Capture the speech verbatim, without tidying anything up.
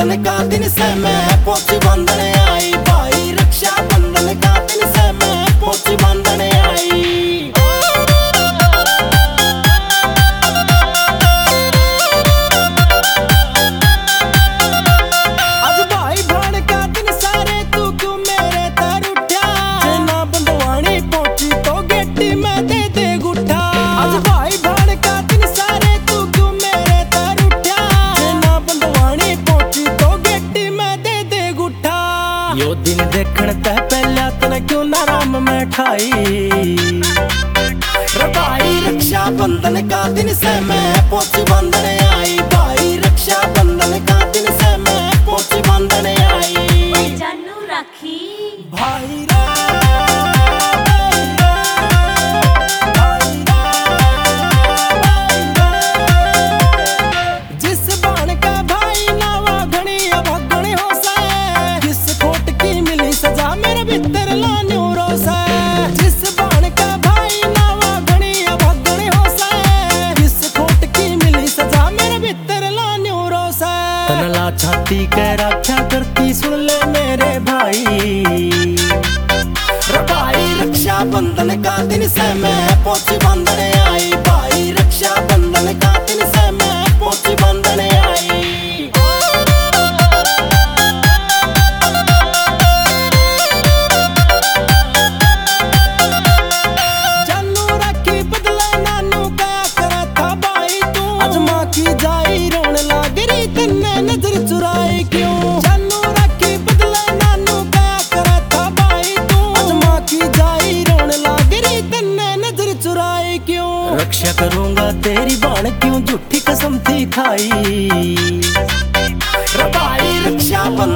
बंधन का दिन से मैं पोची बंधने आई भाई, रक्षा बंधन का दिन से मैं पोची बंधने आई। आज भाई भाण का दिन सारे तू क्यों मेरे तर उठा, जेना बंधवानी पोची तो गेटी में दे दे गुठा। आज भाई भाण का दिन सारे तू क्यों मेरे तर उठा, जेना बंधवानी पोची तो गेटी में दे दे गुठा। यो दिन देखण ते पहला तने क्यों ना राम में ठाई, भाई रक्षा बंधन का दिन से मैं पोची बंधने आई भाई, रक्षा बंधन का दिन से मैं पोची बंधने आई। जानू राखी भाई जिस बाण का भाई नावा घणी अभगणी हो से, जिस कोट की मिली सजा मेरे भीतर लान्यू रोसे। जिस बाण का भाई नावा घणी अभगणी हो से, जिस कोट की मिली सजा मेरे भीतर लान्यू रोसे। तनला छाती के रक्षा करती सुन ले मेरे भाई, भाई रक्षा बंधन का दिन से मैं पोची बंधने आई भाई, रक्षा बंधन का दिन से मैं पोची बंधने आई। जानू राखी बदला नानू का करा था भाई तू, आज माँ की जाई रोने लाग रही तन्ने नजर चुराई क्यों। जानू राखी बदला नानू का करा था भाई तू, आज माँ की जाई रोने लाग रही तन्ने नजर चुराई क्यों। रक्षा करूंगा तेरी बाण क्यों झूठी कसम थी खाई, भाई रक्षा बंधन